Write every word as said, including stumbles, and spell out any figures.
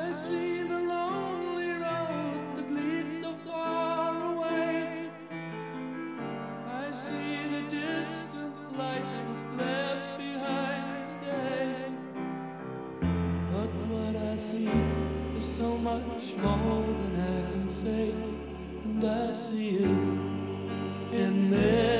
I see the lonely road that leads so far away. I see the distant lights that left behind today. But what I see is so much more than I can say, and I see you in me.